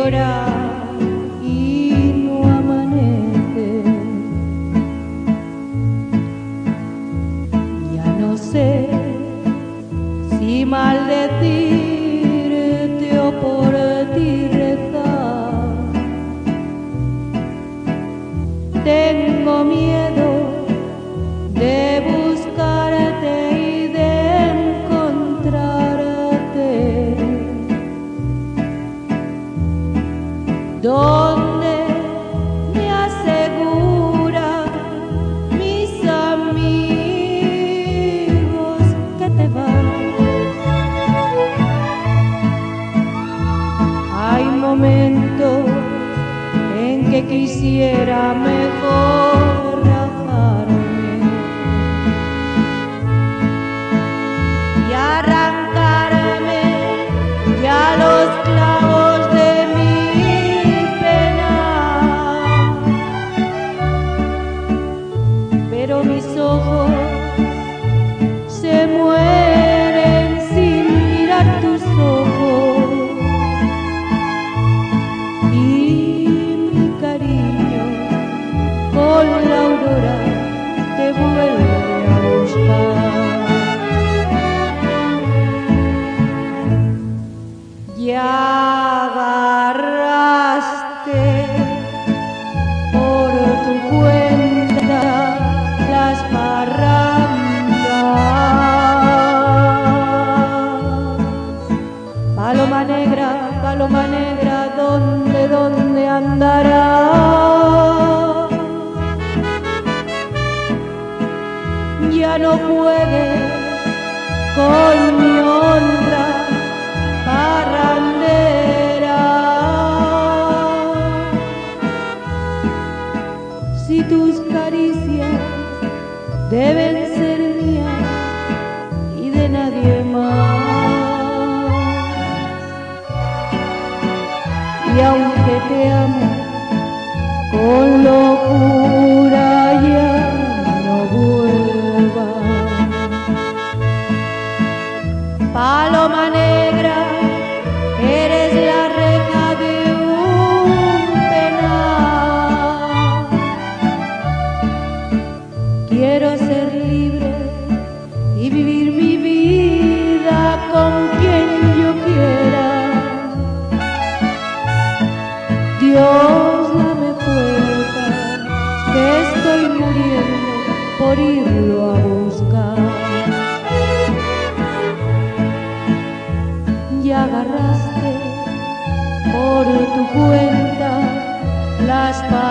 llora y no amanece. Ya no sé si maldecirte o por ti rezar. Tengo miedo de buscarte y de encontrarte. Donde me aseguran mis amigos que te vas. Hay momentos en que quisiera mejor rajarme y arrancarme ya los clavos de mi pena, pero mis ojos se mueren sin mirar tus ojos. Con la aurora te vuelve a buscar. Ya agarraste por tu cuenta las parrandas. Paloma negra, ¿dónde andarás? Ya no puedes con mi honra parrandera. Si tus caricias deben ser mías y de nadie más, y aunque te amo con locura ya no vuelvas. Paloma negra, eres la reja de un penal. Quiero ser libre y vivir mi vida con quien yo quiera. Dios, dame fuerza, que estoy muriendo por irlo a buscar. Ya agarraste por tu cuenta las